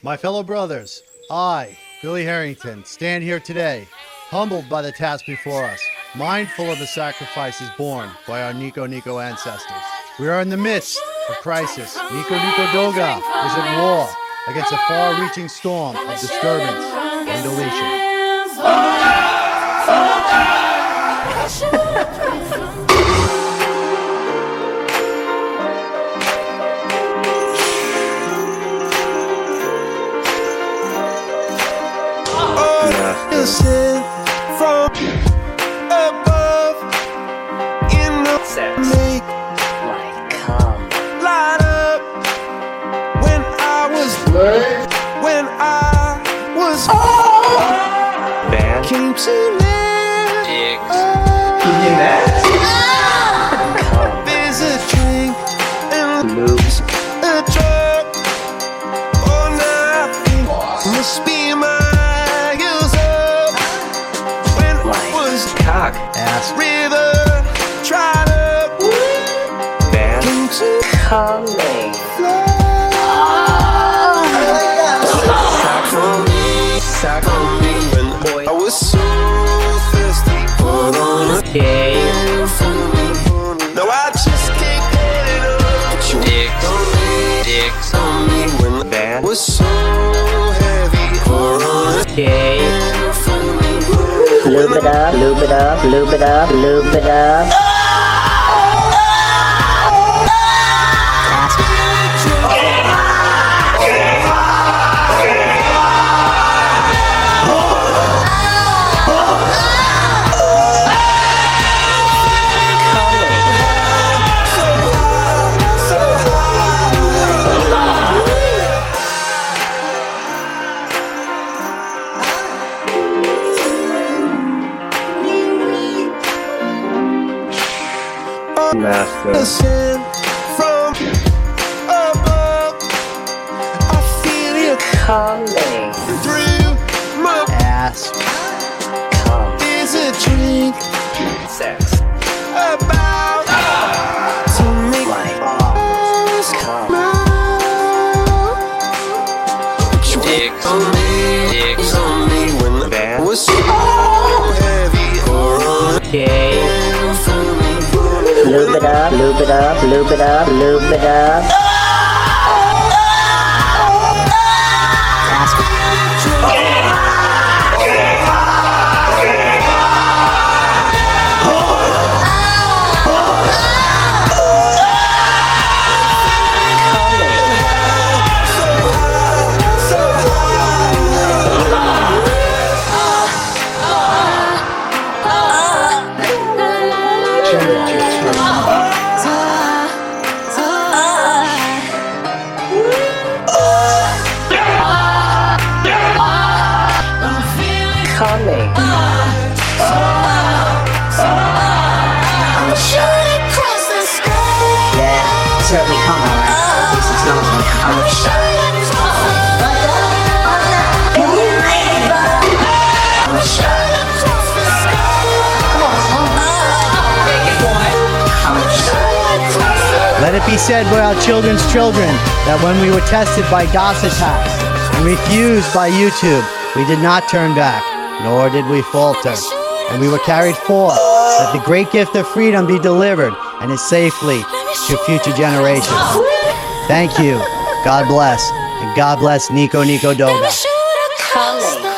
My fellow brothers, I, Billy Harrington, stand here today, humbled by the task before us, mindful of the sacrifices borne by our Nico Nico ancestors. We are in the midst of crisis. Nico Nico Doga is at war against a far-reaching storm of disturbance and deletion. Sent from above in the make like come light up when I was band came to live. come There's a drink and moves a drug. Oh, nothing must be my cock Ask. river tried up band into coming sack on me when boy I was so thirsty. Put on a game for me. No, I just can't get it up. But you dicks on me when the band was so heavy. Put on a game for me. lube it up, lube it up, lube it up, lube it up. Master. Sent from above, I feel you Coming through my Ask. come There's a drink sex about to make like us come But you dicks on me when the band was so heavy. Or game for me. lube it up, lube it up, lube it up, lube it up. Coming Yeah, certainly come alright. At least it smells like house. Let it be said by our children's children that when we were tested by DOS attacks and refused by YouTube, we did not turn back, nor did we falter. And we were carried forth that the great gift of freedom be delivered and is safely to future generations. Thank you. God bless. And God bless Nico Nico Doga. coming